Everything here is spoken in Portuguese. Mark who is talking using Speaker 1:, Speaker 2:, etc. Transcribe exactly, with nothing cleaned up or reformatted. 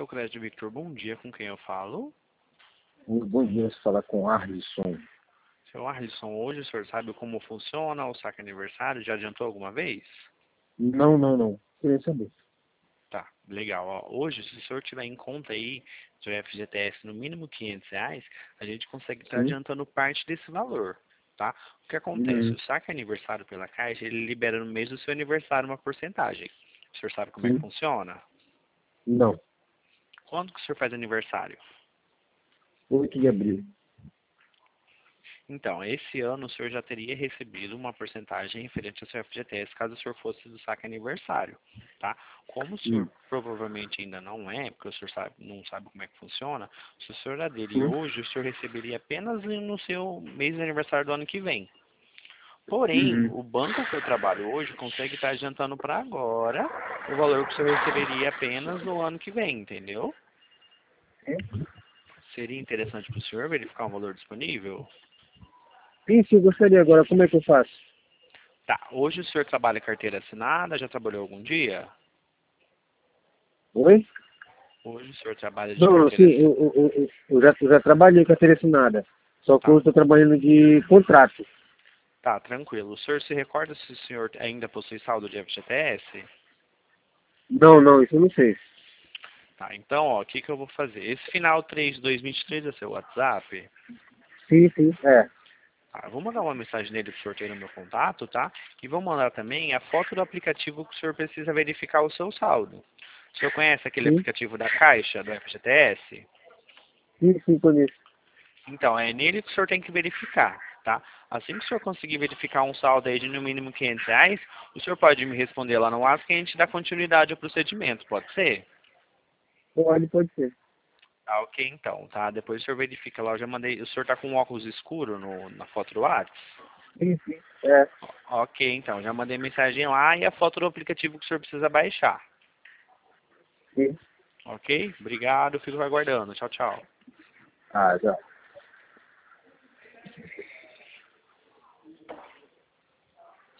Speaker 1: Crédito Victor, bom dia, com quem eu falo?
Speaker 2: Bom dia, se falar com Arlisson.
Speaker 1: Seu Arlisson, hoje o senhor sabe como funciona o saque aniversário? Já adiantou alguma vez?
Speaker 2: Não, não, não. Queria saber.
Speaker 1: Tá, legal. Ó, hoje, se o senhor tiver em conta aí do F G T S no mínimo quinhentos reais, a gente consegue estar
Speaker 2: Sim.
Speaker 1: adiantando parte desse valor, tá? O que acontece?
Speaker 2: Uhum.
Speaker 1: O saque aniversário pela Caixa, ele libera no mês do seu aniversário uma porcentagem. O senhor sabe como é que
Speaker 2: Sim.
Speaker 1: funciona?
Speaker 2: Não.
Speaker 1: Quando que o senhor faz aniversário?
Speaker 2: oito de abril.
Speaker 1: Então, esse ano o senhor já teria recebido uma porcentagem referente ao seu F G T S caso o senhor fosse do saque aniversário, tá? Como o senhor
Speaker 2: Hum.
Speaker 1: provavelmente ainda não é, porque o senhor sabe, não sabe como é que funciona, se o senhor aderir
Speaker 2: Sim.
Speaker 1: hoje, o senhor receberia apenas no seu mês de aniversário do ano que vem. Porém,
Speaker 2: Uhum.
Speaker 1: o banco que eu trabalho hoje consegue estar adiantando para agora o valor que o senhor receberia apenas no ano que vem, entendeu? Seria interessante para o senhor verificar um valor disponível?
Speaker 2: Sim, sim, eu gostaria. Agora, como é que eu faço?
Speaker 1: Tá, hoje o senhor trabalha carteira assinada, já trabalhou algum dia?
Speaker 2: Oi?
Speaker 1: Hoje o senhor trabalha de
Speaker 2: Não, não, sim,
Speaker 1: carteira
Speaker 2: eu,
Speaker 1: assinada.
Speaker 2: eu, eu, eu já, eu já trabalhei com a assinada. Só que
Speaker 1: Tá,
Speaker 2: eu estou trabalhando de contrato.
Speaker 1: tá, tranquilo. O senhor se recorda se o senhor ainda possui saldo de F G T S?
Speaker 2: Não, não, isso eu não sei.
Speaker 1: Tá, então, ó, o que que eu vou fazer? Esse final três de dois mil e vinte e três é seu WhatsApp?
Speaker 2: Sim, sim, é.
Speaker 1: Tá, eu vou mandar uma mensagem nele pro senhor ter no meu contato, tá? E vou mandar também a foto do aplicativo que o senhor precisa verificar o seu saldo. O senhor conhece aquele
Speaker 2: Sim,
Speaker 1: aplicativo da Caixa, do F G T S?
Speaker 2: sim, sim, conheço.
Speaker 1: Então, é nele que o senhor tem que verificar, tá? Assim que o senhor conseguir verificar um saldo aí de no mínimo quinhentos reais, o senhor pode me responder lá no WhatsApp que a gente dá continuidade ao procedimento, pode ser?
Speaker 2: Pode, pode ser.
Speaker 1: Tá, ok então, tá? Depois o senhor verifica lá, eu já mandei, o senhor tá com um óculos escuro no, na foto do WhatsApp?
Speaker 2: Sim, sim, é.
Speaker 1: Ok, então, já mandei mensagem lá e a foto do aplicativo que o senhor precisa baixar.
Speaker 2: Sim.
Speaker 1: Ok? Obrigado, fico aguardando. Tchau, tchau.
Speaker 2: Ah, já.